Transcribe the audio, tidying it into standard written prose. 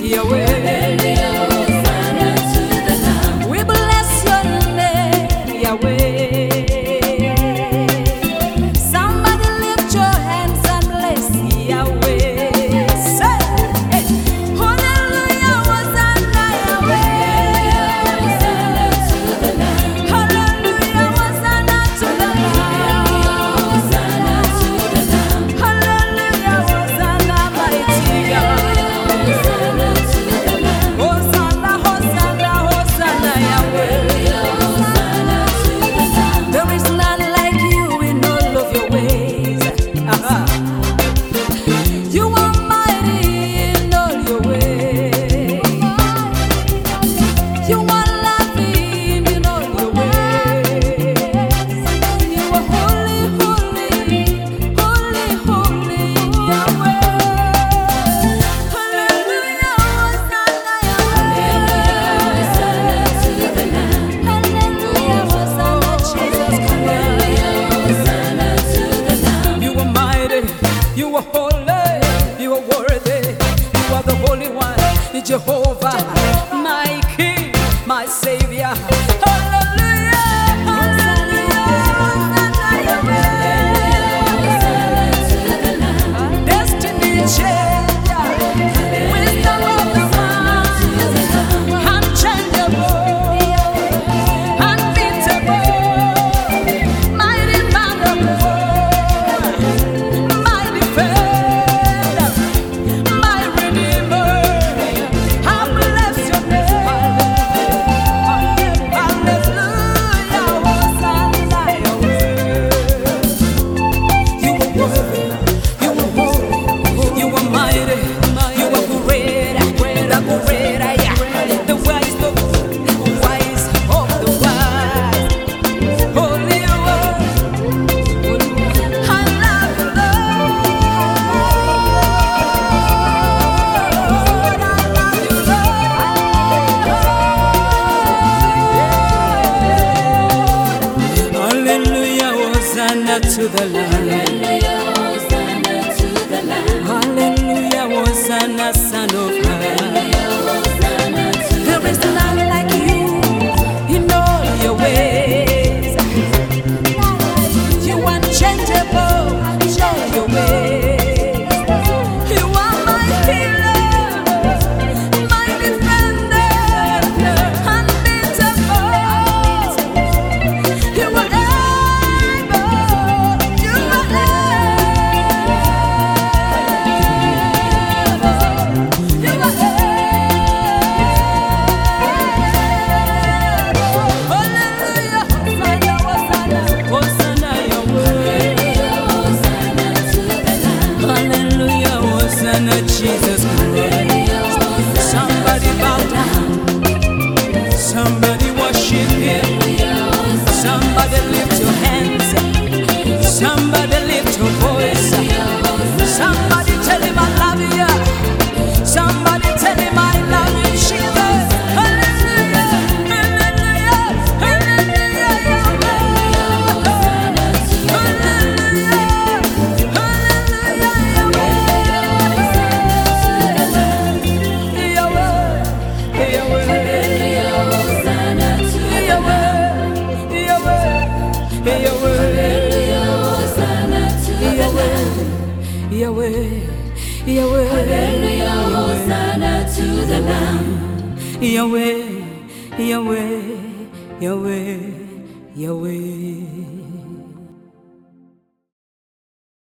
Yahweh. Hosanna to the Lamb. We bless your name, Yahweh. Somebody lift your hands and bless Yahweh. Say, hey. Hallelujah, Hosanna, Yahweh. Hosanna to the Lamb. Hallelujah, Hosanna to the Lamb. Hosanna to the Lamb. Hallelujah, Hosanna, mighty God. Hosanna to the Lamb. Hosanna, Hosanna, Hosanna, Yahweh. Hosanna to the Lamb. There is none like you in all of your ways. You are mighty in all your ways. You are loving in all your ways. You are holy, holy, holy, holy, Yahweh. Hallelujah, Hosanna, Yahweh. Hosanna to the Lamb. Hallelujah, Hosanna, Jesus Christ. Hosanna to the Lamb. You are mighty, you are holy, you are worthy, you are the Holy One, Jehovah, my King, my Savior. Hallelujah, hallelujah, Hosanna, Yahweh. Hosanna to the Lamb. Destiny changer, wisdom of the wise, unchangeable, unbeatable, mighty man of war, my defender, my redeemer. I bless your name. Hallelujah, Hosanna, Yahweh. You are worthy, you are holy, you are mighty, you are great, the great I am, the wise of the wise. Holy One, I love you, Lord. I love you, Lord. Hallelujah, Hosanna to the Lamb. Hallelujah, Hosanna to the Lamb. Hallelujah, Hosanna, Son of God. Hosanna to the There is none like you in all your ways. You are unchangeable in all your ways. You are my healer, my defender, unbeatable. You are able, you are able, you are able. Hallelujah, Hosanna, Hosanna, Hosanna, Yahweh. Hosanna to the Lamb. Hallelujah, Hosanna, Jesus Christ. Somebody bow down, somebody worship Him, somebody lift your hands, somebody lift your voice, somebody tell Him I love you, somebody tell Him I love you, Jesus. Hallelujah, hallelujah, hallelujah, Yahweh. Hallelujah, hallelujah, Yahweh. Hosanna to the Hosanna to the Lamb. Yahweh, Yahweh, Hallelujah, Hosanna to the Lamb. Yahweh, Yahweh, Yahweh, Yahweh.